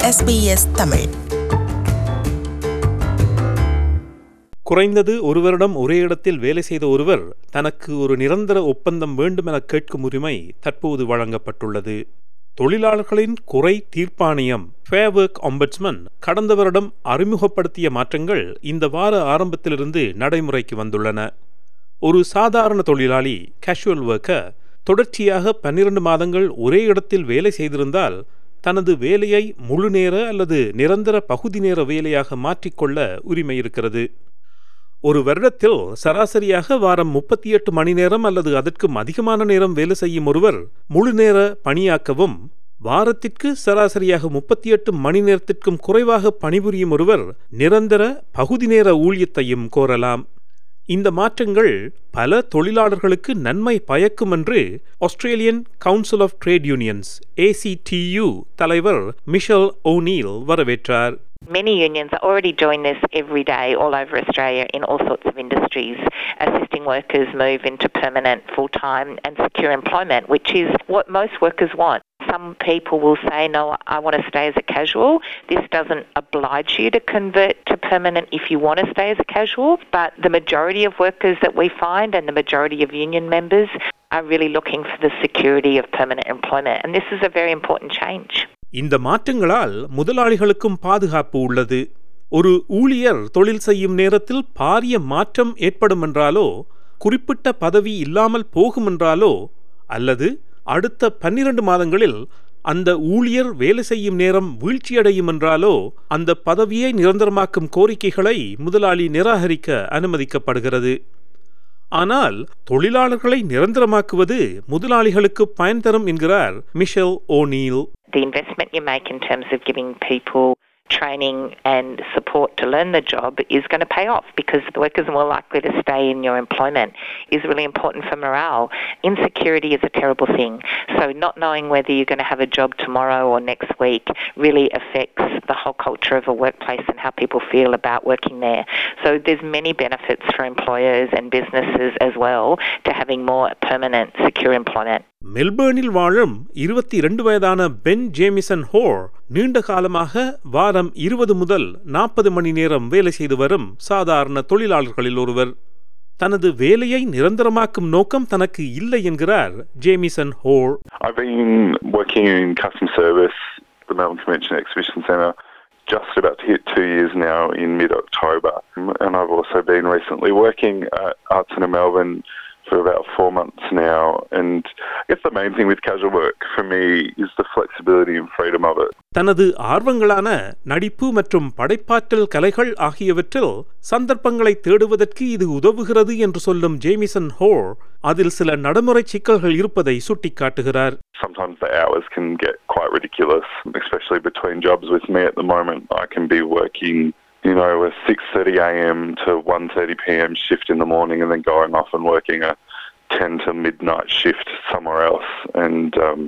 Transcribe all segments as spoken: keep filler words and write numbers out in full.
S B S Tamil. குறைந்தது ஒரு வருடம் ஒரே இடத்தில் வேலை செய்த ஒருவர் தனக்கு ஒரு நிரந்தர ஒப்பந்தம் வேண்டும் என கேட்கும் உரிமை தற்போது வழங்கப்பட்டுள்ளது. தொழிலாளர்களின் குறை தீர்ப்பாணையம் ஃபேர் ஒர்க் ஆம்பட்ஸ்மன் கடந்த வருடம் அறிமுகப்படுத்திய மாற்றங்கள் இந்த வார ஆரம்பத்திலிருந்து நடைமுறைக்கு வந்துள்ளன. ஒரு சாதாரண தொழிலாளி கேஷுவல் ஒர்க்கர் தொடர்ச்சியாக பன்னிரண்டு மாதங்கள் ஒரே இடத்தில் வேலை செய்திருந்தால் தனது வேலையை முழு நேர அல்லது நிரந்தர பகுதி நேர வேலையாக மாற்றிக்கொள்ள உரிமை இருக்கிறது. ஒரு வருடத்தில் சராசரியாக வாரம் முப்பத்தி எட்டு மணி நேரம் அல்லது அதற்கும் அதிகமான நேரம் வேலை செய்யும் ஒருவர் முழு நேர பணியாக்கவும், வாரத்திற்கு சராசரியாக முப்பத்தி எட்டு மணி நேரத்திற்கும் குறைவாக பணிபுரியும் ஒருவர் நிரந்தர பகுதி நேர ஊழியத்தையும் கோரலாம். இந்த மாற்றங்கள் பல தொழிலாளர்களுக்கு நன்மை பயக்கும் என்று Australian Council of Trade Unions A C T U தலைவர் மிஷல் ஓநீல் வரவேற்றார். Many unions are already doing this every day all over Australia in all sorts of industries, assisting workers move into permanent, full-time and secure employment, which is what most workers want. Some people will say, no, I want to stay as a casual. This doesn't oblige you to convert to permanent if you want to stay as a casual, but the majority of workers that we find and the majority of union members are really looking for the security of permanent employment, and this is a very important change. இந்த மாற்றங்களால் முதலாளிகளுக்கும் பாதுகாப்பு உள்ளது. ஒரு ஊழியர் தொழில் செய்யும் நேரத்தில் பாரிய மாற்றம் ஏற்படும் என்றாலோ, குறிப்பிட்ட பதவி இல்லாமல் போகும் என்றாலோ, அல்லது அடுத்த பன்னிரண்டு மாதங்களில் அந்த ஊழியர் வேலை செய்யும் நேரம் வீழ்ச்சியடையும் என்றாலோ, அந்த பதவியை நிரந்தரமாக்கும் கோரிக்கைகளை முதலாளி நிராகரிக்க அனுமதிக்கப்படுகிறது. ஆனால் தொழிலாளர்களை நிரந்தரமாக்குவது முதலாளிகளுக்கு பயன் தரும் என்கிறார் Michele O'Neil. The investment you make in terms of giving people training and support to learn the job is going to pay off because the workers are more likely to stay in your employment is really important for morale. Insecurity is a terrible thing. So not knowing whether you're going to have a job tomorrow or next week really affects the whole culture of a workplace and how people feel about working there. So there's many benefits for employers and businesses as well to having more permanent, secure employment. மெல்பர்னில் வாழும் இருபத்தி இரண்டு வயதான pen Jamieson ஹோர் நீண்ட காலமாக வாரம் இருபது முதல் நாற்பது மணி நேரம் வேலை செய்து வரும் சாதாரண தொழிலாளர்களில் ஒருவர். தனது வேலையை நிரந்தரமாக்கும் நோக்கம் தனக்கு இல்லை என்கிறார் Jamieson Hore. I've been working in customer service at the Melbourne Convention Exhibition Centre just about to hit two years now in mid-October, and I've also been recently working at Arts Centre Melbourne for about four months now, and I guess the main thing with casual work for me is the flexibility and freedom of it. தனது ஆர்வங்களான நடிப்பு மற்றும் படைப்பாற்றல் கலைகள் ஆகியவற்றில் சந்தர்ப்பங்களை தேடுவதற்கு இது உதவுகிறது என்று சொல்லும் ஜேமிசன் ஹோர் அதில் சில நடைமுறை சிக்கல்கள் இருப்பதை சுட்டிக்காட்டுகிறார். Sometimes the hours can get quite ridiculous, especially between jobs with me at the moment. I can be working you know, a six thirty a m to one thirty p m shift in the morning and then going off and working a ten to midnight shift somewhere else. And um,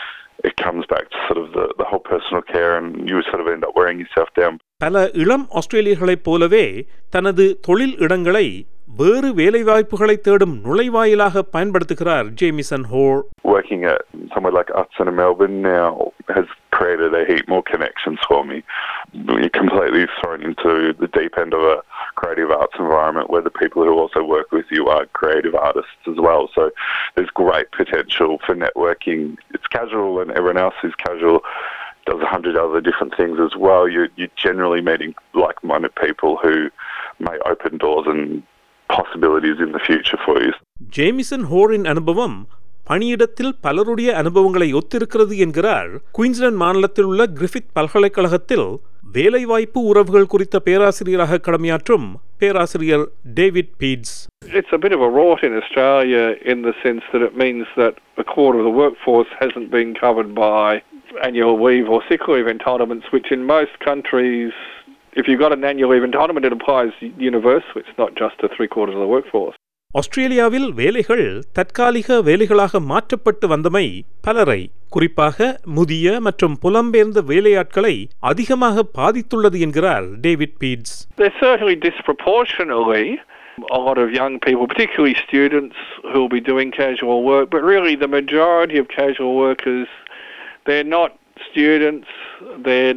it comes back to sort of the, the whole personal care and you sort of end up wearing yourself down. பல இளம் ஆஸ்திரேலியர்களைப் போலவே தனது தொழில் இடங்களை வேறு வேலைவாய்ப்புகளை தேடும் நுழைவாயிலாக பயன்படுத்துகிறார் Jamieson Hore. Working at somewhere like Arts Centre Melbourne now has created a heap more connections for me. You're completely thrown into the deep end of a creative arts environment where the people who also work with you are creative artists as well. So there's great potential for networking. It's casual and everyone else is casual. Does a hundred other different things as well. You're, you're generally meeting like-minded people who may open doors and possibilities in the future for you. Jamieson ஹோரின் அனுபவம் பணியிடத்தில் பலருடைய அனுபவங்களை ஒத்திருக்கிறது என்கிறார் Queensland மாநிலத்தில் உள்ள Griffith பல்கலைக்கழகத்தில் வேலைவாய்ப்பு உறவுகள் குறித்த பேராசிரியராக கடமையாற்றும் பேராசிரியர் David Peetz. It's a bit of a rort in Australia in the sense that it means that a quarter of the workforce hasn't been covered by annual leave or sick leave entitlements, which in most countries, if you've got an annual leave entitlement, it applies universal. It's not just to three quarters of the workforce. ஆஸ்திரேலியாவில் வேலைகள் தற்காலிக வேலைகளாக மாற்றப்பட்டு வந்தமை பலரை, குறிப்பாக முதிய மற்றும் புலம்பெயர்ந்த வேலையாட்களை அதிகமாக பாதித்துள்ளது என்கிறார் David Peetz. There's certainly disproportionately a lot of young people, particularly students, who will be doing casual work, but really the majority of casual workers, they're not students, they're not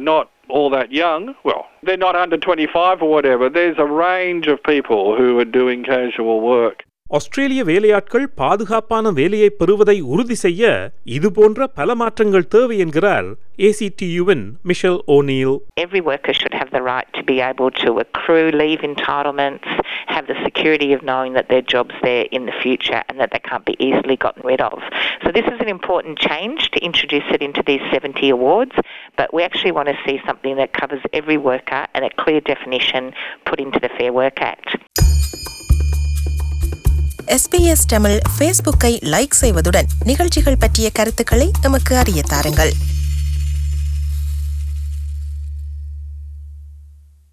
all that young. Well, they're not under twenty-five or whatever. There's a range of people who are doing casual work. ஆஸ்திரேலிய வேலையாட்கள் பாதுகாப்பான வேலையை பெறுவதை உறுதி செய்ய இதுபோன்ற பல மாற்றங்கள் தேவை என்கிறார் A C T U-வின் Michelle O'Neil. Every worker should have the right to be able to accrue leave entitlements, have the security of knowing that their job's there in the future and that they can't be easily gotten rid of. So this is an important change to introduce it into these seventy awards, but we actually want to see something that covers every worker and a clear definition put into the Fair Work Act. S B S தமிழ் ஃபேஸ்புக்கை like செய்வதுடன் நிகழ்ச்சிகள் பற்றிய கருத்துக்களை எமக்கு அறிய தாருங்கள்.